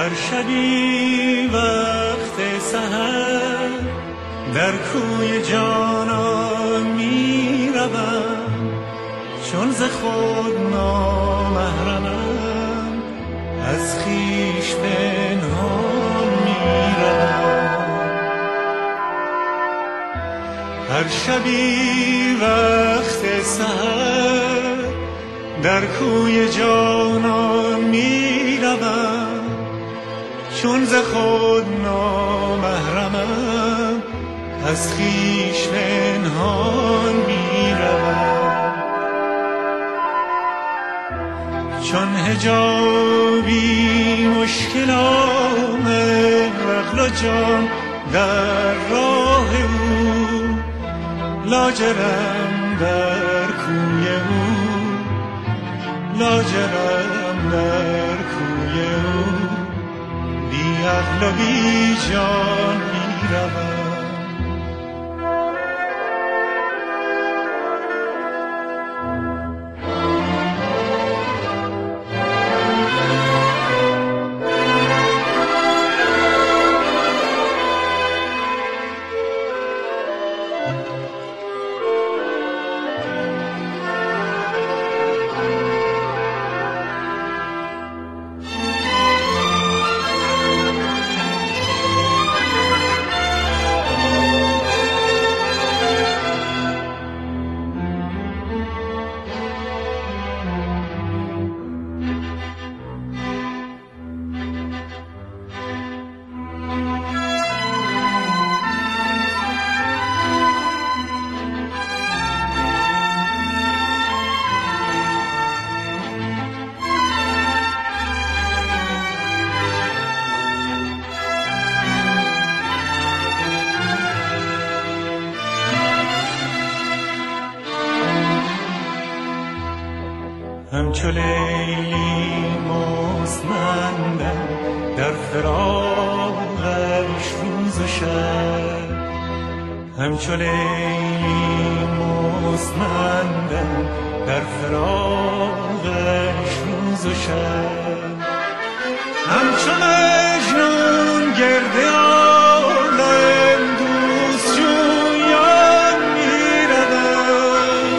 هر شبی وقت سحر در کوی جانان می روم، چون ز خود نامحرمم از خویش پنهان می روم. هر شبی وقت سحر در کوی جانان می روم، چون ز خود نامحرمم از خویش پنهان می روم. چون حجابی مشکل آمد عقل و جان در راه او، لاجرم در کوی او، لاجرم در کوی او، بی عقل و بی جان می روم. همچو لیلی مستمندم در فراقش روز و شب، همچو لیلی مستمندم در فراقش روز و شب، همچو مجنون گرد عالم دوست جویان می روم.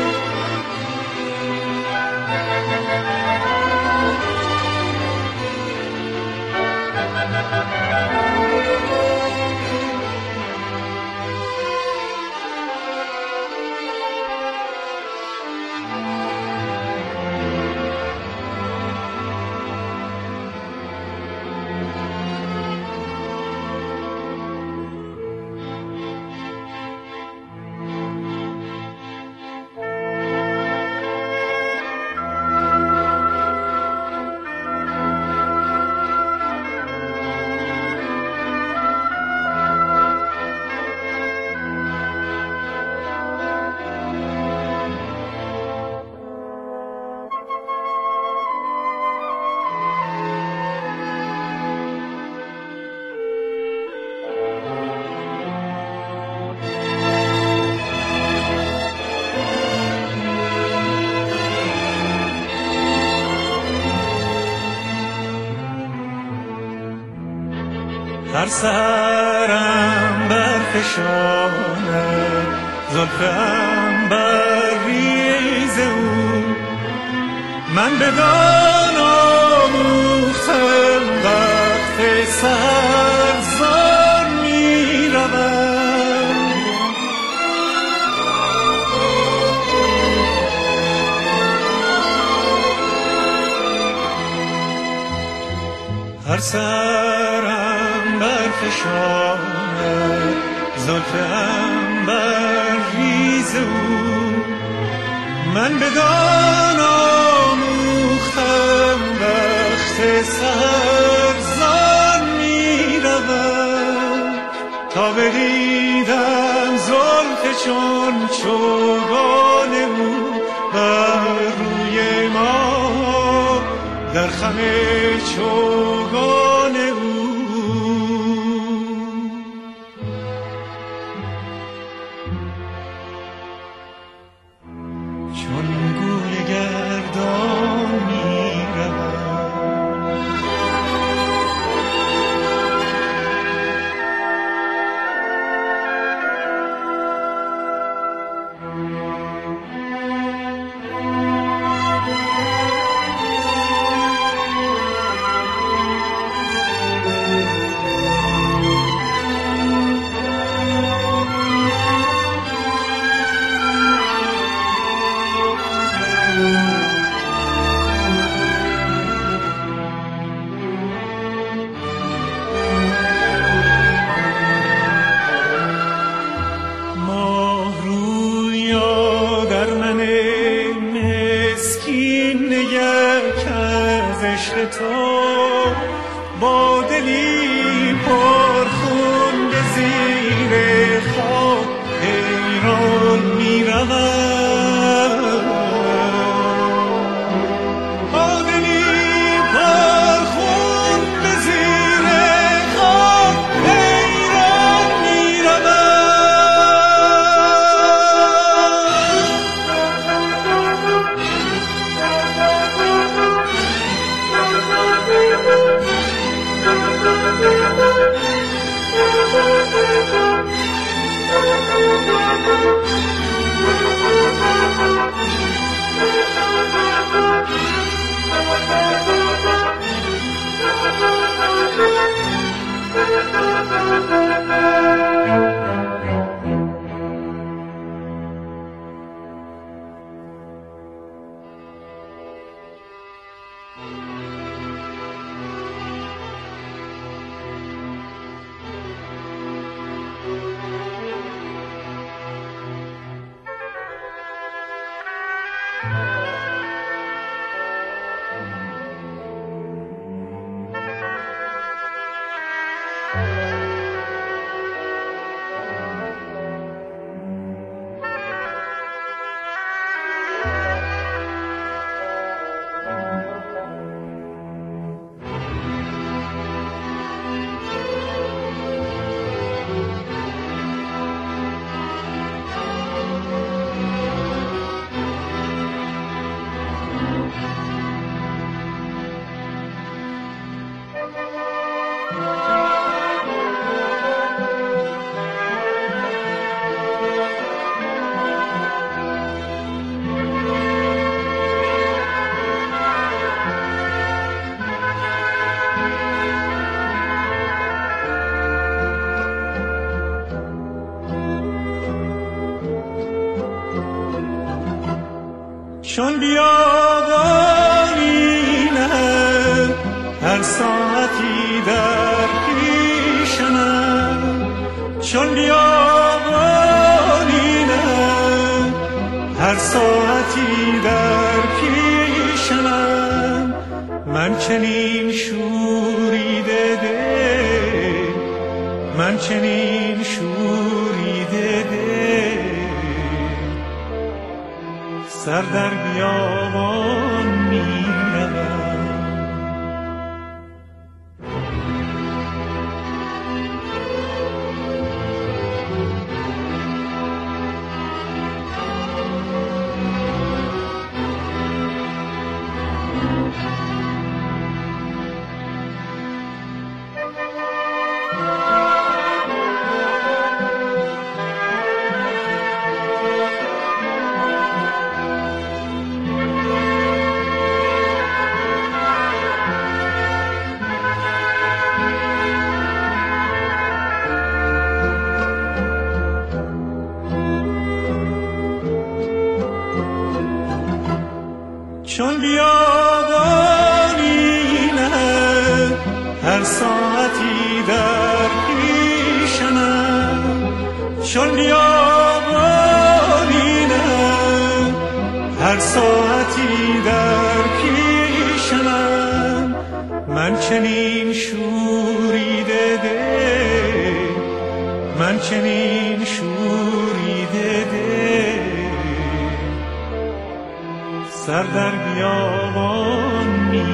هر سحرم برفشاند زلف عنبرریز او، من بدان آموختم وقت سحر زار می روم. هر سحرم برفشاند زلف عنبرریز او، من بدان آموختم وقت سحر زار می روم. تا بدیدم زلف چون چوگان او بر روی ما، در خم چوگان او. چون گوی گردان می روم، چون بیابانینم هر ساعتی در پیشم، چون بیابانینم هر ساعتی در پیشم. من چنین شوریده دل، من چنین شوریده دل، سر در بیابان می‌روم. چون بیابانینم هر ساعتی در پیشم، چون بیابانینم هر ساعتی در پیشم. من چنین شوریده دل، من چنین شوریده دل، سر در بیابان می